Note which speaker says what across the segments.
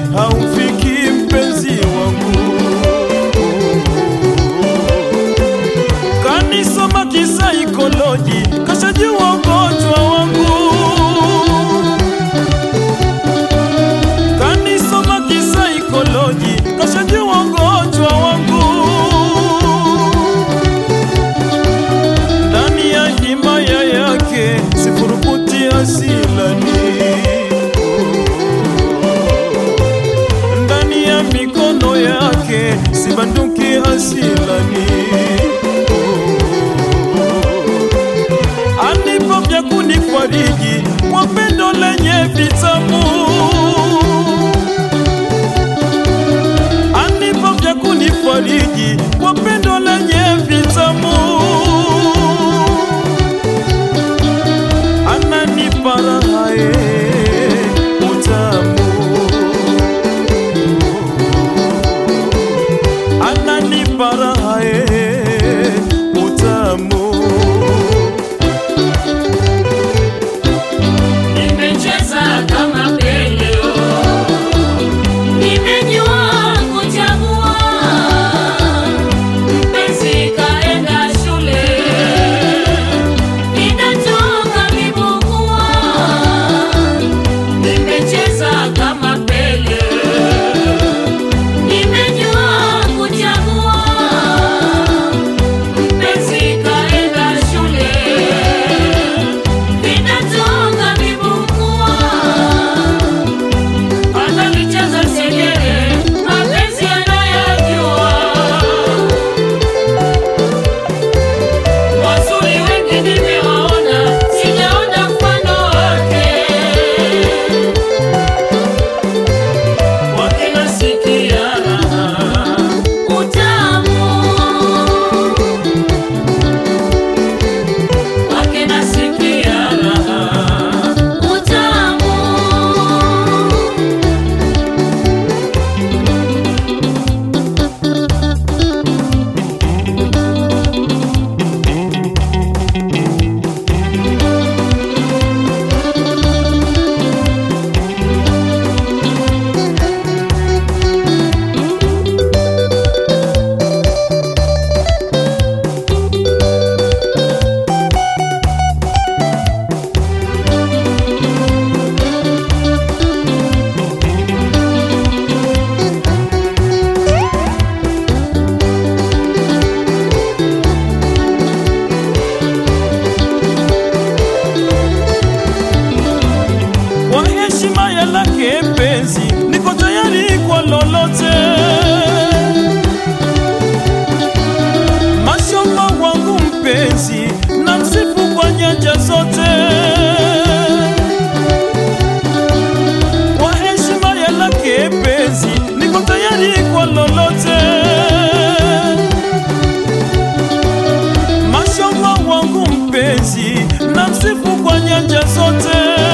Speaker 1: haufiki mpenzi wangu. Kanisoma kisaikolojia, kashajua ugonjwa wangu. Kanisoma kisaikolojia, kashajua ugonjwa wangu. Ndani ya himaya yake sifurukuti asilani. Ndani ya mikono yake sibanduki asilani. Anipa vya kunifariji kwa pendo lenye vitamu. Anipa vya kunifariji kwa pendo lenye vitamu. Ananipa raha utamu. Ananipa raha utamu.
Speaker 2: Nimecheza kama Pele, nimejua kuchagua. Mpenzi kaenda shule, ninatoka vibukua. Nimecheza kama Pele, nimejua kuchagua. Mpenzi kaenda shule, ninatoka vibukua. Ananicheza segere, mapenzi anayajua. Wazuri wengi nimewaona, sijaona mfano wake. Wakinasikia raha utamu, wakinasikia raha utamu.
Speaker 1: Kwa heshima ya lake penzi, niko tayari kwa lolote. Mashallah wangu mpenzi, na msifu kwa nyanja zote. Kwa heshima ya lake penzi, niko tayari kwa lolote. Mashallah wangu mpenzi, na msifu kwa nyanja zote.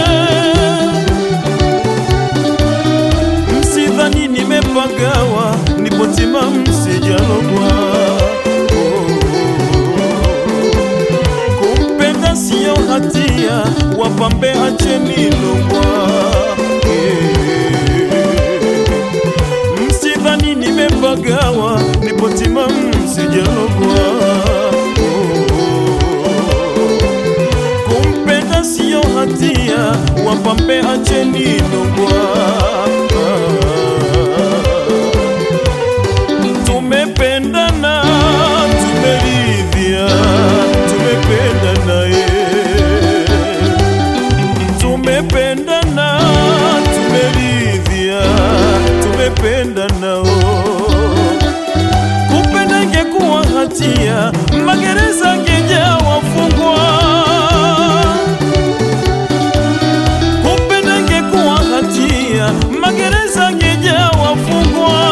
Speaker 1: Msidhani nimepagawa, nipo timamu sijalogwa. Kumpenda siyo hatia, wapambe acheni logwa. Msidhani nimepagawa, nipo timamu sijalogwa. Kumpenda siyo hatia, wapambe acheni logwa. Tumependana, tumeridhia, tumependana tumependana, tumeridhia, tumependana. Kupenda ingekuwa hatia, magereza ngejaa wafungwa. Kupenda ingekuwa hatia, magereza ngejaa wafungwa.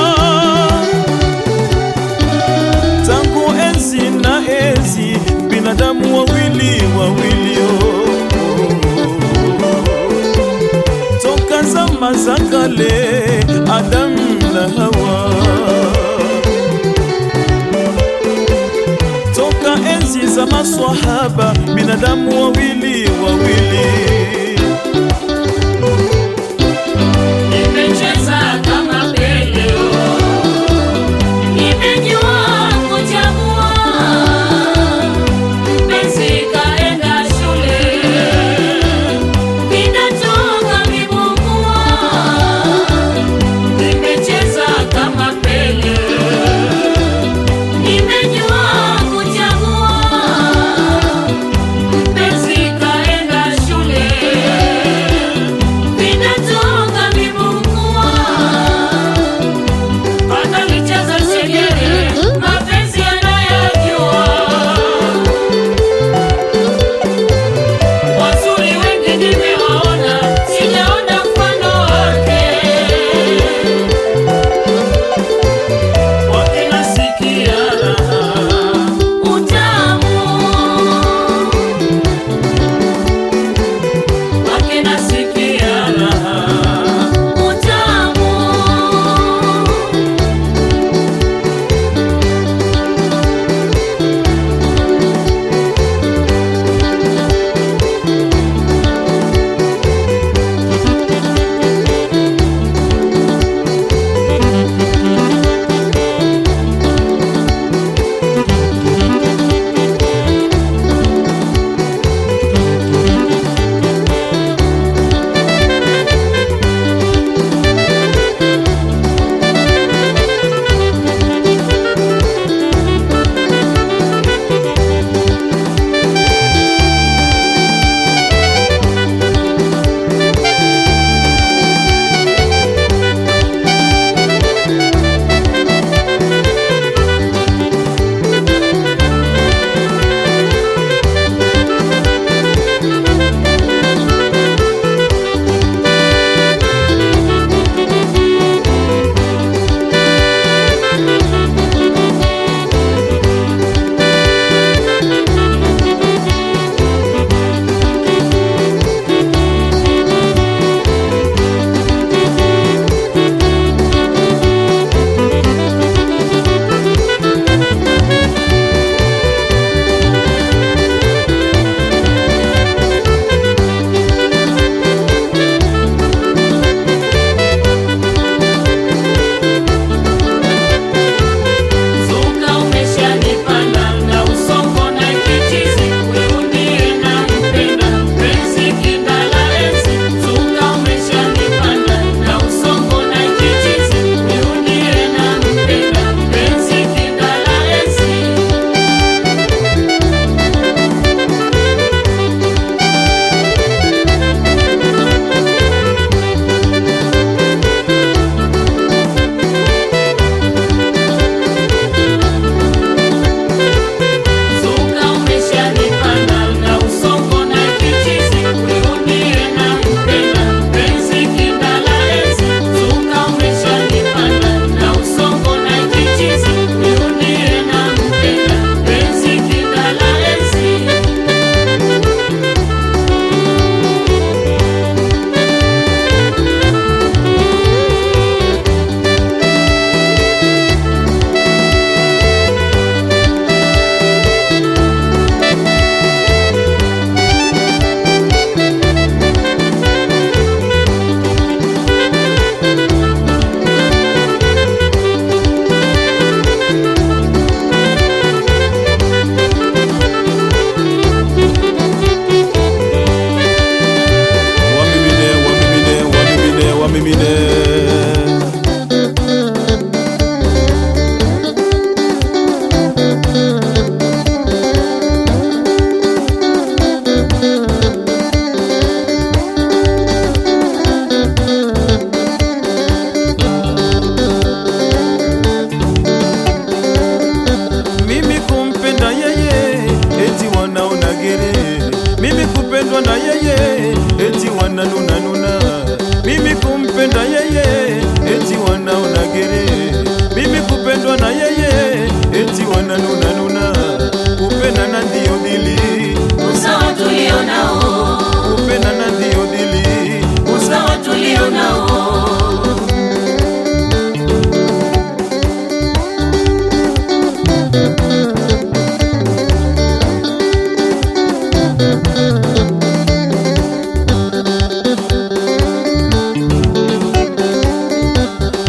Speaker 1: Tangu enzi na enzi, binadamu wawili wawili. Toka zama za kale, Adamu na Hawa. Toka enzi za maswahaba, binadamu wawili wawili.
Speaker 2: Nimecheza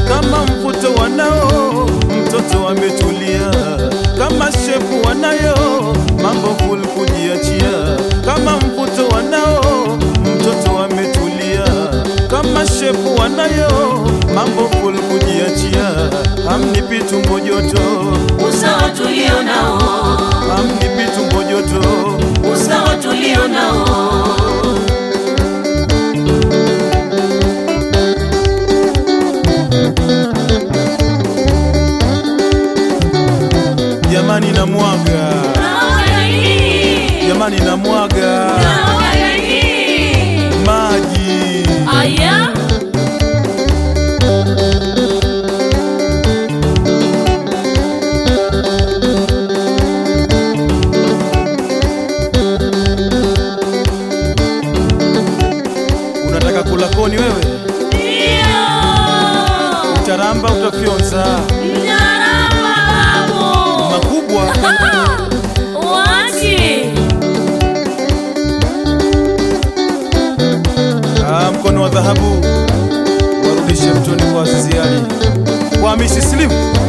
Speaker 1: kama mvuto wanao mtoto ametulia, kama shepu wanayo mambo full kujiachia, kama mvuto wanao mtoto ametulia, kama shepu wanayo mambo full kujiachia. Hamnipi tumbo joto,
Speaker 2: usawa tulio nao,
Speaker 1: hamnipi tumbo joto,
Speaker 2: usawa tulio nao.
Speaker 1: Jamani na mwaga, jamani na mwaga maji.
Speaker 2: Aya,
Speaker 1: unataka kula koni wewe?
Speaker 2: ndio.
Speaker 1: Utaramba utafyonza makubwa.
Speaker 2: Wachi.
Speaker 1: Mkono wa dhahabu warudishe mtoni kwa Azizi Ali, kwa Hamisi Slim.